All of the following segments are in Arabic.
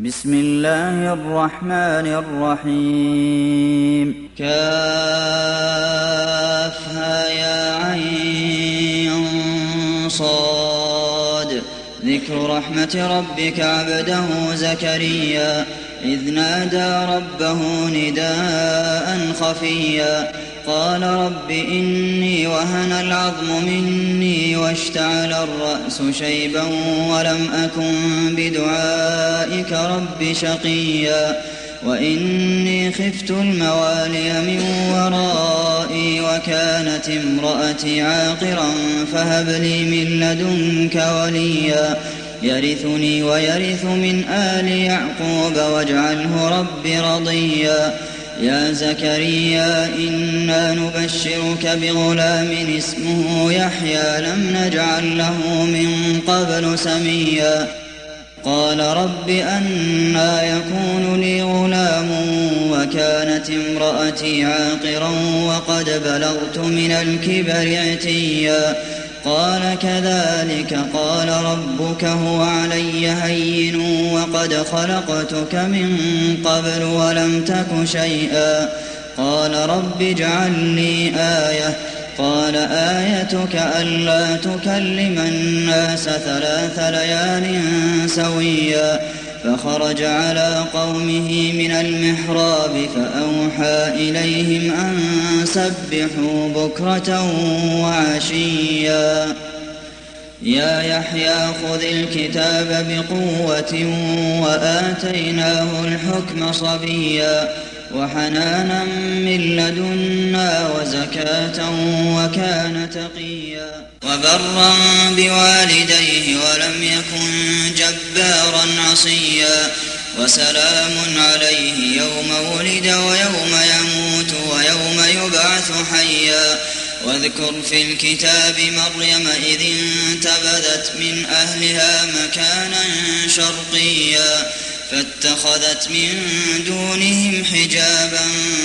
بسم الله الرحمن الرحيم كافها يا عين صاد ذكر رحمة ربك عبده زكريا إذ نادى ربه نداء خفيا قال رب إني وهن العظم مني واشتعل الرأس شيبا ولم أكن بدعائك رب شقيا وإني خفت الموالي من ورائي وكانت امرأتي عاقرا فهب لي من لدنك وليا يرثني ويرث من آل يعقوب واجعله رب رضيا يا زكريا إنا نبشرك بغلام اسمه يحيى لم نجعل له من قبل سميا قال رب أنى يكون لي غلام وكانت امرأتي عاقرا وقد بلغت من الكبر عتيا قال كذلك قال ربك هو علي هين وقد خلقتك من قبل ولم تك شيئا قال رب اجعل لي آية قال آيتك ألا تكلم الناس 3 ليال سويا فخرج على قومه من المحراب فأوحى إليهم أن سبحوا بكرة وعشيا يا يحيى خذ الكتاب بقوة وآتيناه الحكم صبيا وحنانا من لدنا وزكاة وكان تقيا وبرا بوالديه ولم يكن جبارا عصيا وسلام عليه يوم ولد ويوم يموت ويوم يبعث حيا واذكر في الكتاب مريم إذ انتبذت من أهلها مكانا شرقيا فاتخذت من دونهم حجابا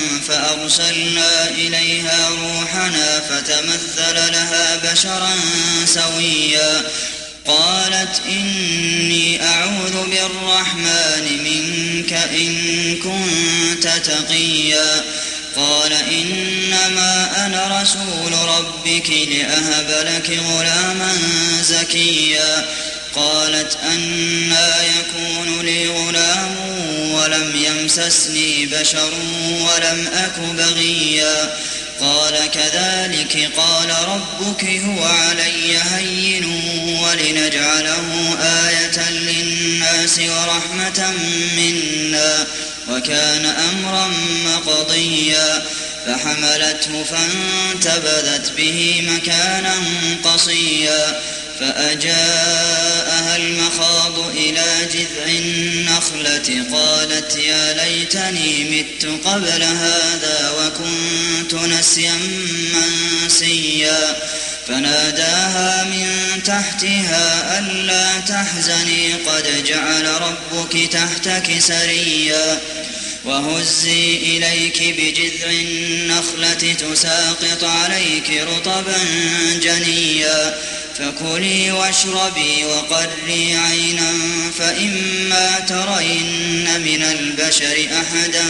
فأرسلنا إليها روحنا فتمثل لها بشرا سويا قالت إني أعوذ بالرحمن منك إن كنت تقيا قال إنما أنا رسول ربك لأهب لك غلاما زكيا قالت أنى يكون لي غلام ولم يمسسني بشر ولم أك بغيا قال كذلك قال ربك هو علي هين ولنجعله آية للناس ورحمة منا وكان أمرا مقضيا فحملته فانتبذت به مكانا قصيا فأجاءها المخاض إلى جذع النخلة قالت يا ليتني مت قبل هذا وكنت نسيا منسيا فناداها من تحتها ألا تحزني قد جعل ربك تحتك سريا وهزي إليك بجذع النخلة تساقط عليك رطبا جنيا فكلي واشربي وقري عينا فإما ترين من البشر أحدا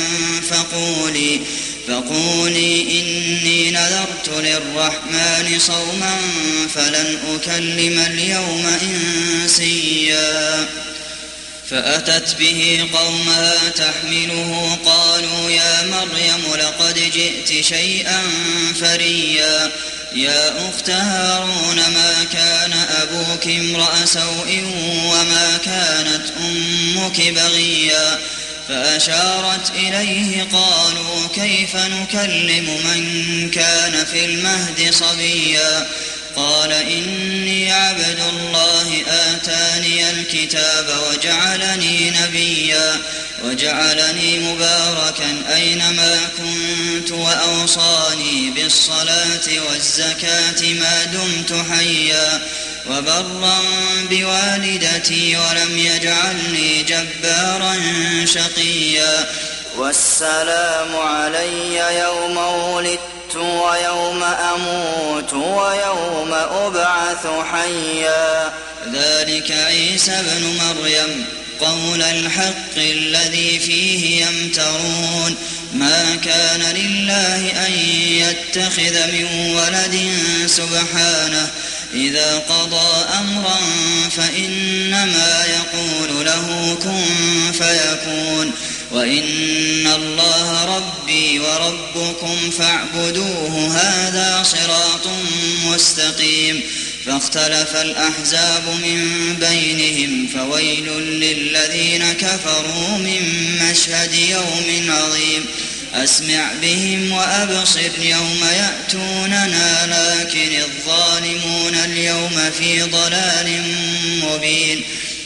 فقولي إني نذرت للرحمن صوما فلن أكلم اليوم إنسيا فأتت به قومها تحمله قالوا يا مريم لقد جئت شيئا فريا يا أخت هارون ما كان أبوك امرأ سوء وما كانت أمك بغيا فأشارت إليه قالوا كيف نكلم من كان في المهد صبيا قال إني عبد الله آتاني الكتاب وجعلني نبيا وجعلني مباركا أينما كنت وأوصاني بالصلاة والزكاة ما دمت حيا وبرا بوالدتي ولم يجعلني جبارا شقيا والسلام علي يوم ولدت ويوم أموت ويوم أبعث حيا ذلك عيسى بن مريم قول الحق الذي فيه يمترون ما كان لله أن يتخذ من ولد سبحانه إذا قضى أمرا فإنما يقول له كن فيكون وإن الله ربي وربكم فاعبدوه هذا صراط مستقيم فاختلف الأحزاب من بينهم فويل للذين كفروا من مشهد يوم عظيم أسمع بهم وأبصر يوم يأتوننا لكن الظالمون اليوم في ضلال مبين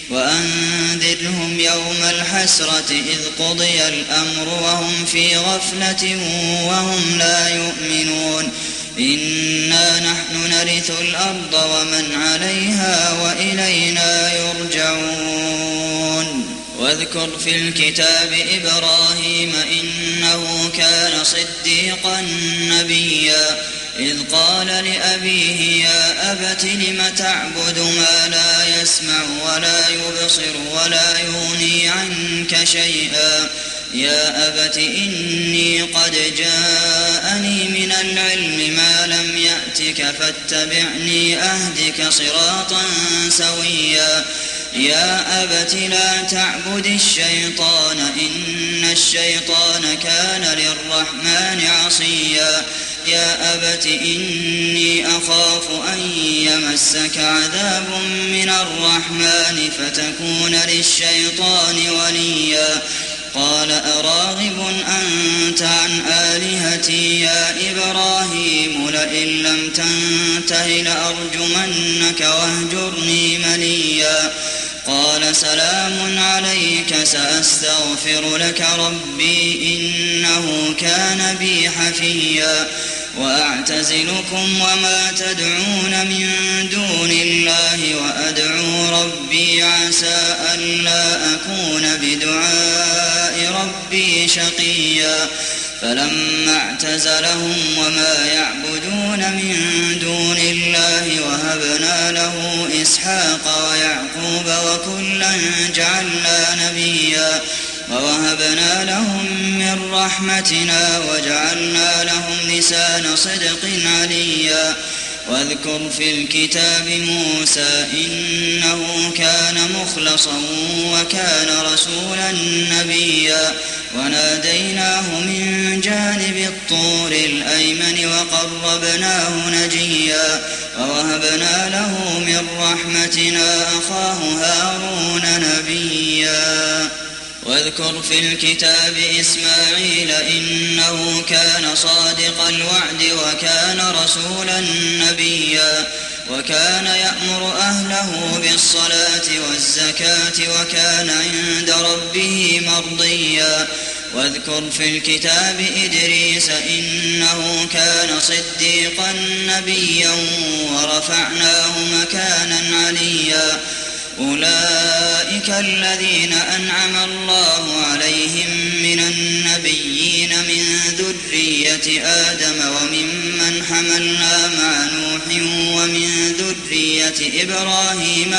وأنذرهم يوم الحسرة إذ قضي الأمر وهم في غفلة وهم لا يؤمنون إنا نحن نرث الأرض ومن عليها وإلينا يرجعون واذكر في الكتاب إبراهيم إنه كان صديقا نبيا إذ قال لأبيه يا أبت لم تعبد ما لا يسمع ولا يبصر ولا يغني عنك شيئا يا أبت إني قد جاءني من العلم ما لم يأتك فاتبعني أهدك صراطا سويا يا أبت لا تعبد الشيطان إن الشيطان كان للرحمن عصيا يا أبت إني أخاف أن يمسك عذاب من الرحمن فتكون للشيطان وليا قال أراغب أنت عن آلهتي يا إبراهيم لئن لم تنته لأرجمنك واهجرني مليا قال سلام عليك سأستغفر لك ربي إنه كان بي حفيا وأعتزلكم وما تدعون من دون الله وأدعو ربي عسى ألا أكون بدعاء ربي شقيا فلما اعتزلهم وما يعبدون من دون الله وهبنا له إسحاق ويعقوب وكلا جعلنا نبيا ووهبنا لهم من رحمتنا وجعلنا لهم لسان صدق عليا واذكر في الكتاب موسى إنه كان مخلصا وكان رسولا نبيا وناديناه من جانب الطور الأيمن وقربناه نجيا ووهبنا له من رحمتنا أخاه هارون نبيا واذكر في الكتاب إسماعيل إنه كان صادق الوعد وكان رسولا نبيا وكان يأمر أهله بالصلاة والزكاة وكان عند ربه مرضيا واذكر في الكتاب إدريس إنه كان صديقا نبيا ورفعناه مكانا عليا أولئك الذين أنعم الله عليهم من النبيين من ذرية آدم وممن حملنا مع نوح ومن ذرية إبراهيم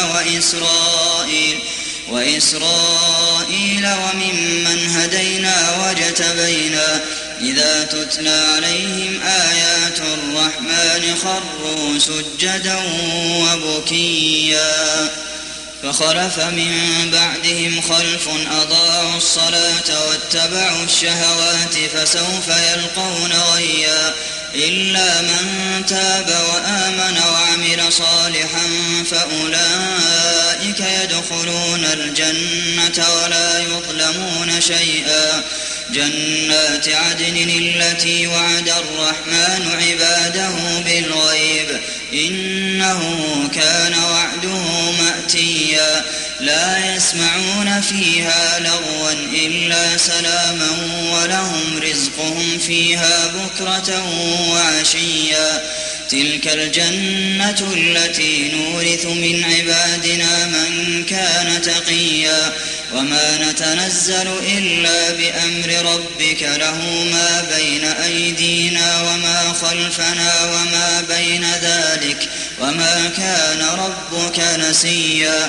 وإسرائيل وممن هدينا واجتبينا إذا تتلى عليهم آيات الرحمن خروا سجدا وبكيا فخلف من بعدهم خلف أضاعوا الصلاة واتبعوا الشهوات فسوف يلقون غيا إلا من تاب وآمن وعمل صالحا فأولئك يدخلون الجنة ولا يظلمون شيئا جنات عدن التي وعد الرحمن عباده بالغيب إنه كان وعده مأتيا لا يسمعون فيها لغوا إلا سلاما ولهم رزقهم فيها بكرة وعشيا تلك الجنة التي نورث من عبادنا من كان تقيا وما نتنزل إلا بأمر ربك له ما بين أيدينا وما خلفنا وما بين ذلك وما كان ربك نسيا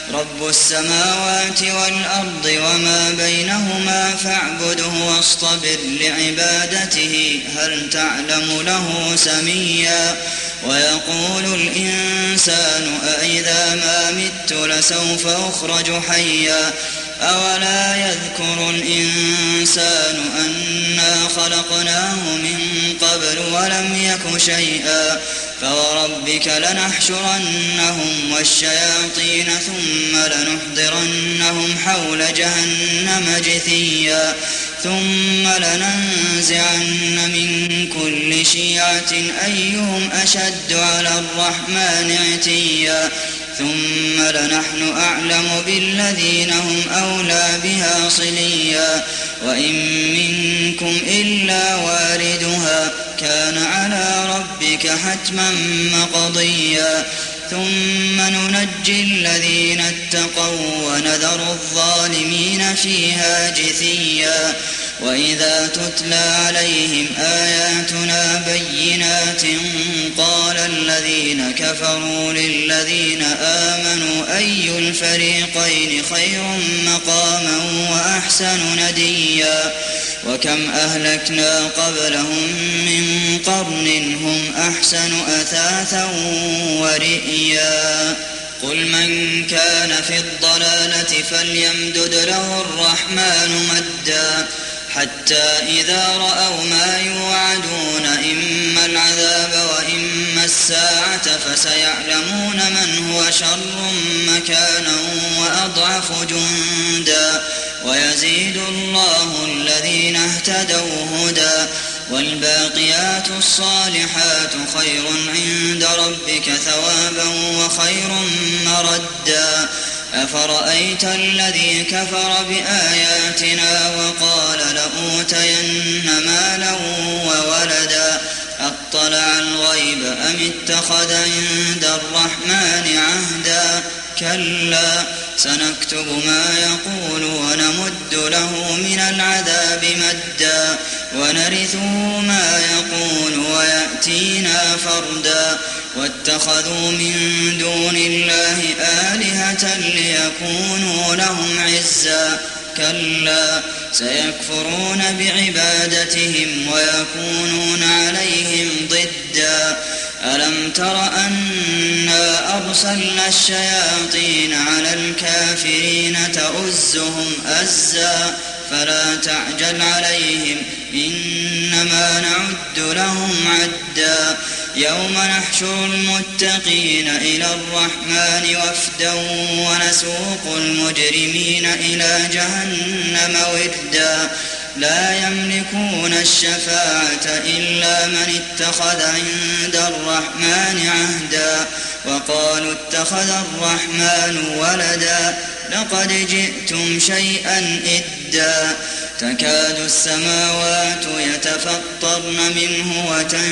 رب السماوات والأرض وما بينهما فاعبده واصطبر لعبادته هل تعلم له سميا ويقول الإنسان أإذا ما مت لسوف أخرج حيا أولا يذكر الإنسان أنا خلقناه من قبل ولم يك شيئا فوربك لنحشرنهم والشياطين ثم لنحضرنهم حول جهنم جثيا ثم لننزعن من كل شيعة أيهم أشد على الرحمن عتيا ثم لنحن أعلم بالذين هم أولى بها صليا وإن منكم إلا واردها كان على ربك حتما مقضيا ثم ننجي الذين اتقوا ونذر الظالمين فيها جثيا وإذا تتلى عليهم آياتنا بينات قال الذين كفروا للذين آمنوا أي الفريقين خير مقاما وأحسن نديا وكم أهلكنا قبلهم من قرن هم أحسن أثاثا ورئيا قل من كان في الضلالة فليمدد له الرحمن مدا حتى إذا رأوا ما يوعدون إما العذاب وإما الساعة فسيعلمون من هو شر مكانا وأضعف جندا ويزيد الله الذين اهتدوا هدى والباقيات الصالحات خير عند ربك ثوابا وخير مردا أفرأيت الذي كفر بآياتنا وقال لأوتين مالا وولدا أطلع الغيب أم اتخذ عند الرحمن عهدا كلا سنكتب ما يقول ونمد له من العذاب مدا ونرثه ما يقول ويأتينا فردا واتخذوا من دون الله آلهة ليكونوا لهم عزا كلا سيكفرون بعبادتهم ويكونون عليهم ضدا ألم تر أنا أرسلنا الشياطين على الكافرين تؤزهم أزا فلا تعجل عليهم إنما نعد لهم عدا يوم نحشر المتقين إلى الرحمن وفدا ونسوق المجرمين إلى جهنم وردا لا يملكون الشفاعة إلا من اتخذ عند الرحمن عهدا وقالوا اتخذ الرحمن ولدا لقد جئتم شيئا إدا تكاد السماوات يتفطرن منه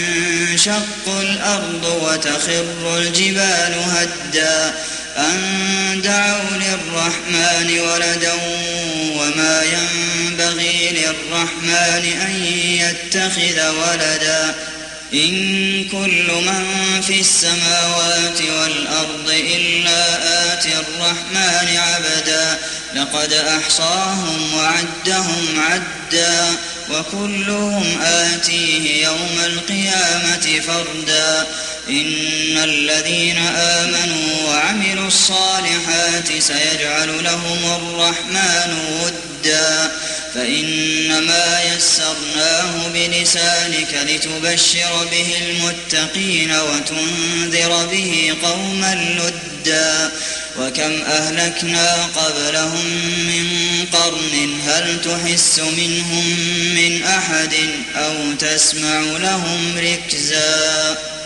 وتنشق الأرض وتخر الجبال هدا أن دعوا للرحمن ولدا وما ينبغي للرحمن أن يتخذ ولدا إن كل من في السماوات والأرض إلا آتي الرحمن عبدا لقد أحصاهم وعدهم عدا وكلهم آتيه يوم القيامة فردا إن الذين آمنوا وعملوا الصالحات سيجعل لهم الرحمن ودا فإنما يسرناه بلسانك لتبشر به المتقين وتنذر به قوما لدا وكم أهلكنا قبلهم من قرن هل تحس منهم من أحد أو تسمع لهم ركزا